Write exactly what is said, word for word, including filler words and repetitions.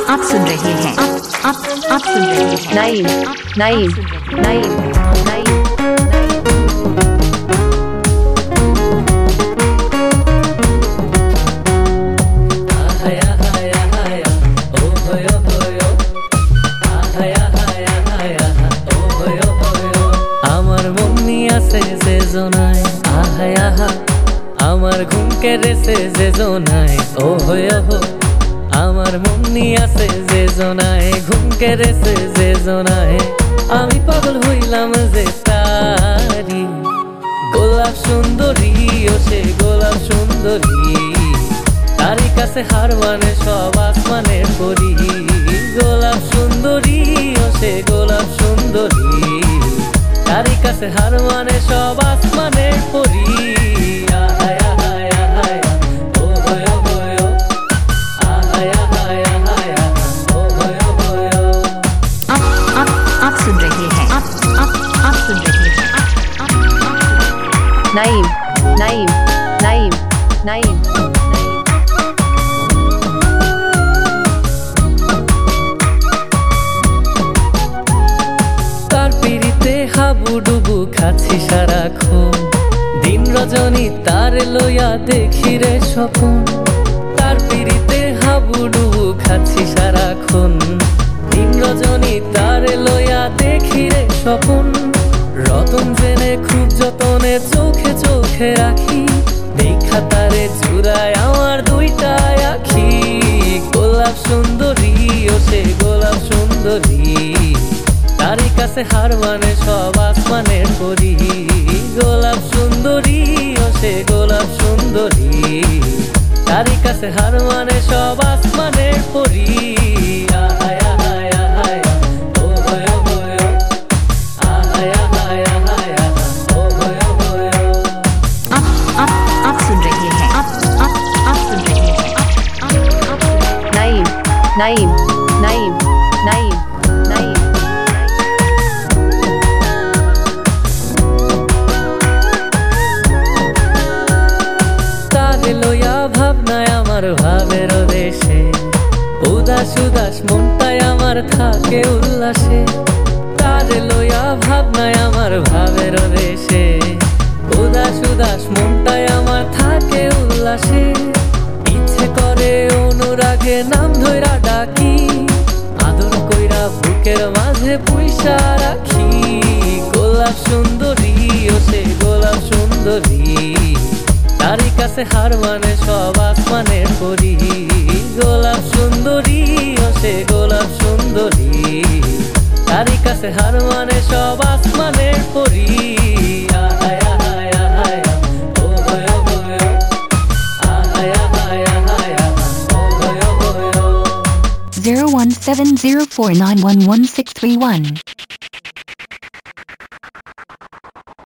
आप सुन रहे हैं आप आप आप सुन रहे हैं नाइम नाइम नाइम नाइम আমার মনি আছে যে জনায় আহায় আহা আমার ঘুম কেড়েছে যে জনায় ও হয়ে হো আমার মনি আছে যে জনায় ঘুম কেড়েছে যে জনায় আমি পাগল হইলাম যে তারি গোলাপ সুন্দরী ও সে গোলাপ সুন্দরী তারি কাছে হার মানে সব আসমানের পরি গোলাপ সুন্দরী ও সে গোলাপ সুন্দরী তারি কাছে হার মানে সব আসমানের পরি আহায় আহায় আহায় ও হয়ে হয়ে আহায় আহায় আহায় ও হয়ে হয়ে आप आप आप सुन रहे हैं आप आप आप सुन रहे हैं नाइम नाइम नाइम नाइम তার পিড়িতে হাবুডুবু খাচ্ছি সারাক্ষণ দিন রজনী তার লইয়া দেখি রে স্বপন তার পিড়িতে হাবুডুবু খাচ্ছি সারাক্ষণ দিন রজনী তার লইয়া দেখি রে স্বপন রতন জেনে খুব যতনে চোখে চোখে রাখি দেখা তারে জুড়ায় আমার দুইটা আখি গোলাপ সুন্দরী ও সে গোলাপ সুন্দরী তারি কাছে হার মানে সব আসমানের পরি গোলাপ সুন্দরী ও সে গোলাপ সুন্দরী তারি কাছে হার মানে সব আসমানের পরি আহায় আহায় আহায় ও হয়ে হয়ে আহায় আহায় আহায় ও হয়ে হয়ে आप आप आप सुन रहे हैं आप आप आप सुन रहे हैं नाइम नाइम नाइम नाइम नाइम তারে লইয়া ভাবনায় আমার ভাবের দেশে উদাস উদাস মনটায় আমার থাকে উল্লাসে তারে লইয়া ভাবনায় আমার ভাবের দেশে উদাস উদাস মনটায় আমার থাকে উল্লাসে ইচ্ছে করে অনুরাগে নাম ধইরা ডাকি আদর কইরা বুকের মাঝে পুইসা রাখি গোলাপ সুন্দরী ও সে গোলাপ সুন্দরী তারি কাছে হার মানে সব আসমানের পরি গোলাপ সুন্দরী ও সে গোলাপ সুন্দরী তারি কাছে হার মানে সব আসমানের পরি আহায় আহায় আহায় ও হয়ে হয়ে আহায় আহায় আহায় ও হয়ে হয়ে zero one seven zero four nine one one six three one